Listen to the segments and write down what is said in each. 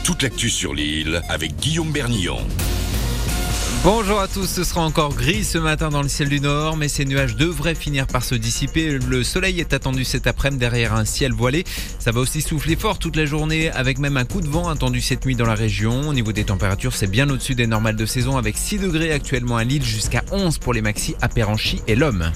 toute l'actu sur l'île avec Guillaume Bernillon. Bonjour à tous, ce sera encore gris ce matin dans le ciel du nord, mais ces nuages devraient finir par se dissiper. Le soleil est attendu cet après-midi derrière un ciel voilé. Ça va aussi souffler fort toute la journée, avec même un coup de vent attendu cette nuit dans la région. Au niveau des températures, c'est bien au-dessus des normales de saison, avec 6 degrés actuellement à Lille, jusqu'à 11 pour les maxis à Péranchy et l'Homme.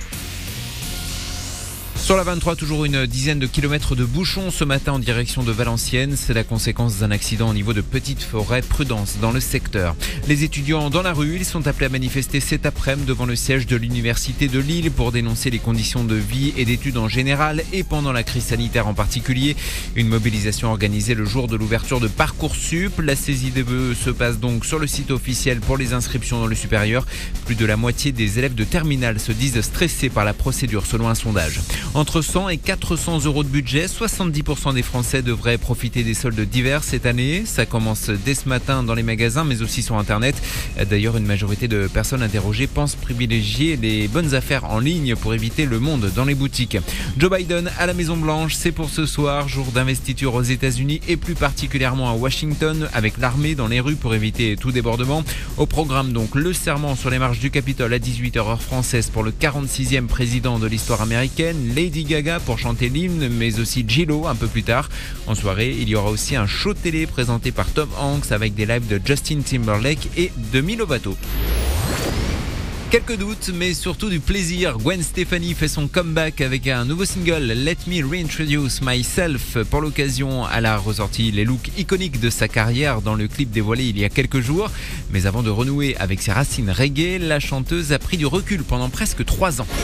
Sur la 23, toujours une dizaine de kilomètres de bouchons ce matin en direction de Valenciennes. C'est la conséquence d'un accident au niveau de Petite-Forêt. Prudence dans le secteur. Les étudiants dans la rue, ils sont appelés à manifester cet après-midi devant le siège de l'Université de Lille pour dénoncer les conditions de vie et d'études en général et pendant la crise sanitaire en particulier. Une mobilisation organisée le jour de l'ouverture de Parcoursup. La saisie des vœux se passe donc sur le site officiel pour les inscriptions dans le supérieur. Plus de la moitié des élèves de terminale se disent stressés par la procédure selon un sondage. Entre 100 et 400 euros de budget, 70% des Français devraient profiter des soldes d'hiver cette année. Ça commence dès ce matin dans les magasins, mais aussi sur Internet. D'ailleurs, une majorité de personnes interrogées pensent privilégier les bonnes affaires en ligne pour éviter le monde dans les boutiques. Joe Biden à la Maison-Blanche, c'est pour ce soir, jour d'investiture aux États-Unis et plus particulièrement à Washington, avec l'armée dans les rues pour éviter tout débordement. Au programme donc le serment sur les marches du Capitole à 18h heure française pour le 46e président de l'histoire américaine. Lady Gaga pour chanter l'hymne, mais aussi J-Lo un peu plus tard. En soirée, il y aura aussi un show télé présenté par Tom Hanks avec des lives de Justin Timberlake et Demi Lovato. Quelques doutes, mais surtout du plaisir. Gwen Stefani fait son comeback avec un nouveau single, Let Me Reintroduce Myself. Pour l'occasion, elle a ressorti les looks iconiques de sa carrière dans le clip dévoilé il y a quelques jours. Mais avant de renouer avec ses racines reggae, la chanteuse a pris du recul pendant presque 3 ans.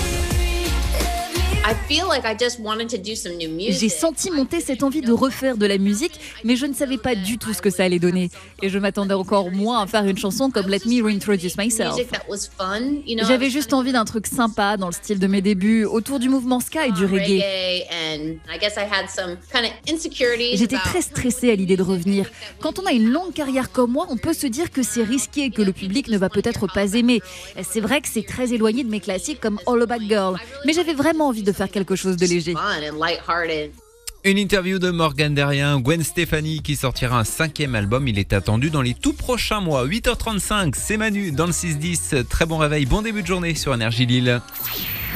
J'ai senti monter cette envie de refaire de la musique, mais je ne savais pas du tout ce que ça allait donner. Et je m'attendais encore moins à faire une chanson comme Let Me Reintroduce Myself. J'avais juste envie d'un truc sympa dans le style de mes débuts, autour du mouvement ska et du reggae. J'étais très stressée à l'idée de revenir. Quand on a une longue carrière comme moi, on peut se dire que c'est risqué, que le public ne va peut-être pas aimer. C'est vrai que c'est très éloigné de mes classiques comme All About Girl, mais j'avais vraiment envie de faire quelque chose de léger. Une interview de Morgane Derrien, Gwen Stefani qui sortira un 5e album. Il est attendu dans les tout prochains mois. 8h35, c'est Manu dans le 6-10. Très bon réveil, bon début de journée sur Énergie Lille.